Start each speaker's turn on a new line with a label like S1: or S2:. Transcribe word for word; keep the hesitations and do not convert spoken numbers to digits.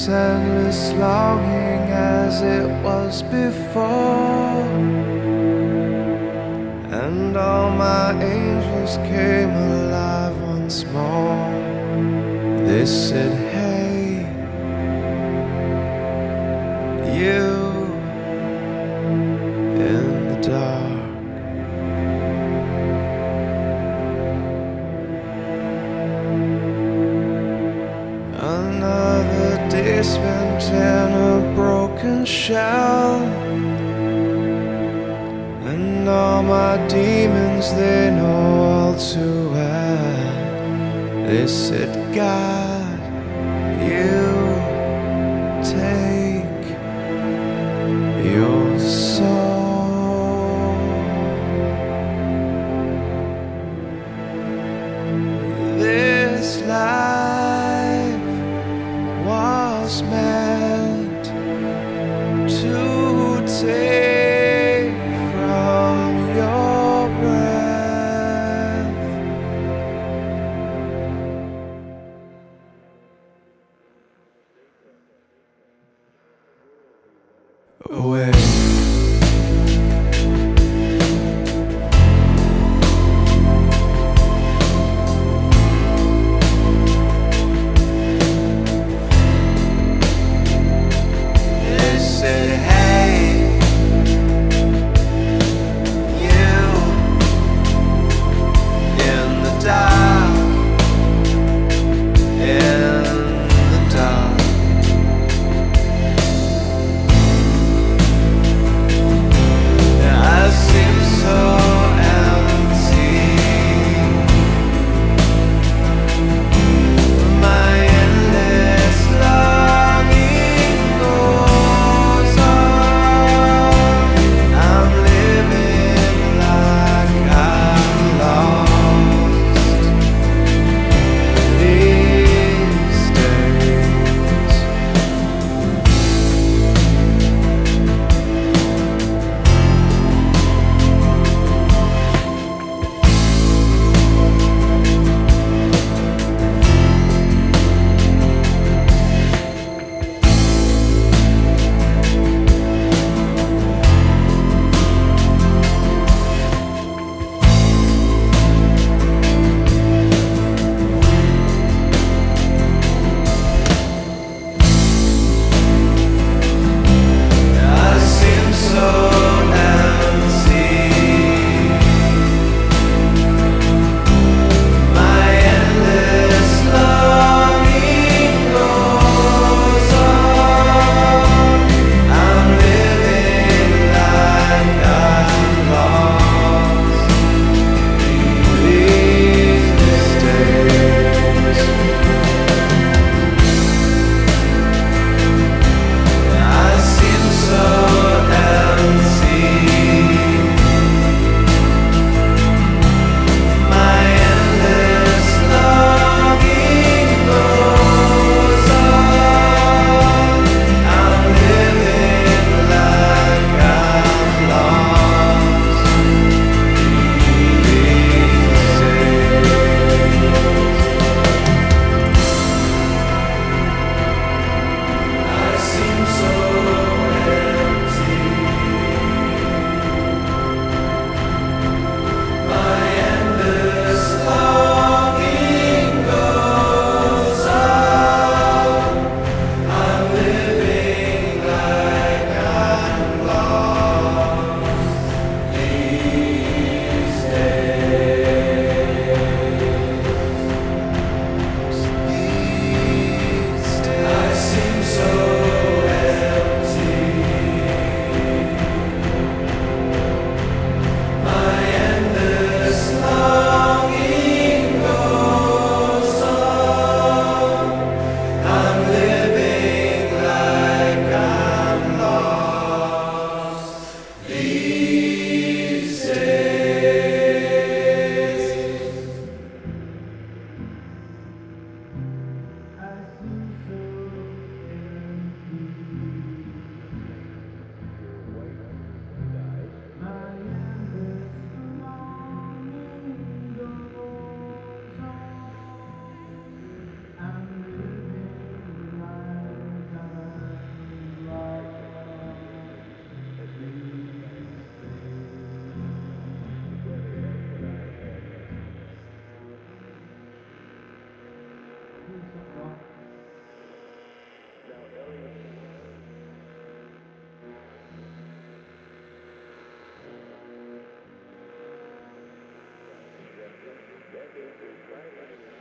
S1: this endless longing as it was before. And all my angels came alive once more. They said, hey, you in the dark. Another day spent in a broken shell, and all my demons, they know all too well. They said, God, you take your soul. This life was meant to take from your breath. Away. They said, hey, you in the dark, in the dark.
S2: cases, right? Like